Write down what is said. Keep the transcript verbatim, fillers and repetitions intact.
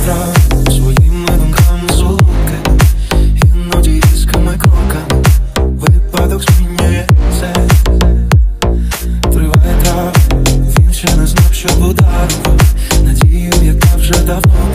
прав своїми думками злуки, іноді різкими кроками випадок змінюється. Триває трав, він ще не знав, що подарував надію, яка вже давно